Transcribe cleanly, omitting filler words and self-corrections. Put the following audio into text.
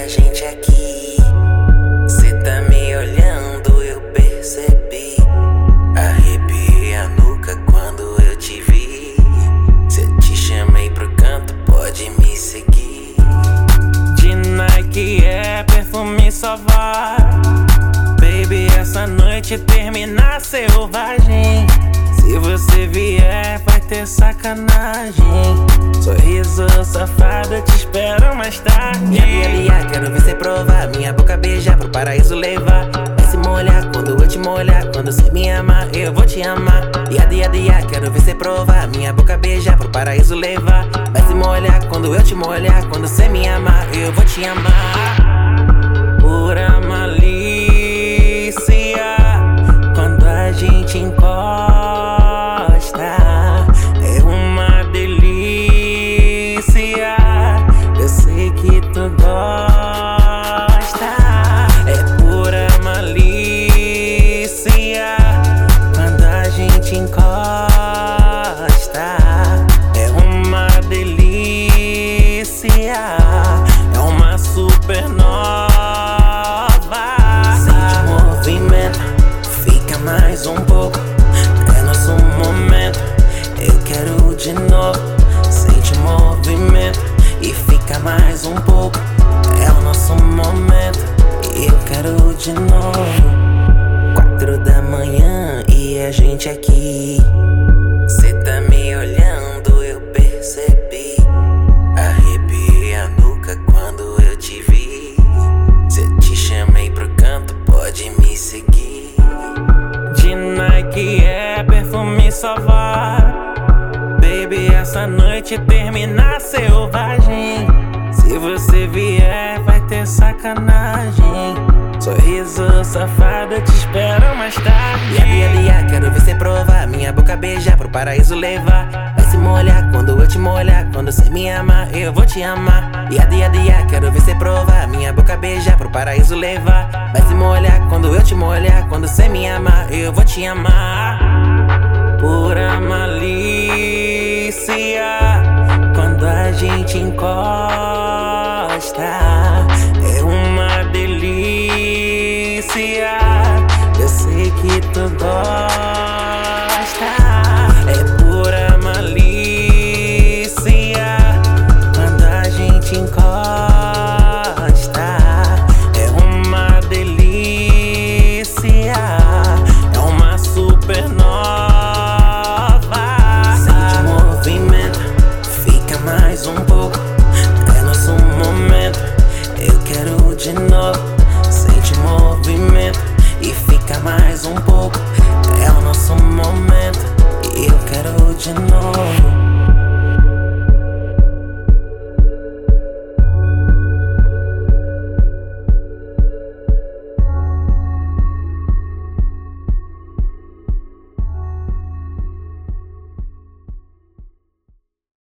a gente aqui. Cê tá me olhando, eu percebi. Arrepiei a nuca quando eu te vi. Se eu te chamei pro canto, pode me seguir. De Nike é perfume só vai. Baby, essa noite termina selvagem. Se você vier, vai ter sacanagem. Sorriso safado, te espero mais tarde. Minha quero ver cê provar. Minha boca beijar, pro paraíso levar. Vai se molhar quando eu te molhar. Quando cê me amar, eu vou te amar. Quero ver cê provar. Minha boca beijar, pro paraíso levar. Vai se molhar quando eu te molhar. Quando cê me amar, eu vou te amar. Pura malícia, quando a gente encosta, é uma delícia. Eu sei que tu gosta. É pura malícia, quando a gente encosta, é uma delícia. É uma supernova. Sente o movimento, fica mais um pouco. É nosso momento, eu quero de novo. Sente o movimento e fica mais um pouco. É o nosso momento e eu quero de novo. 4 da manhã e a gente aqui. Cê tá me olhando, eu percebi. Arrepiei a nuca quando eu te vi. Se eu te chamei pro canto, pode me seguir. De Nike é perfume só vai. Baby, essa noite termina selvagem. Se você vier, vai ter sacanagem. Sorriso safado, te espero mais tarde. Quero ver cê provar. Minha boca beijar, pro paraíso levar. Vai se molhar quando eu te molhar. Quando cê me amar, eu vou te amar. Quero ver cê provar. Minha boca beijar, pro paraíso levar. Vai se molhar quando eu te molhar. Quando cê me amar, eu vou te amar. Pura malícia, quando a gente encosta,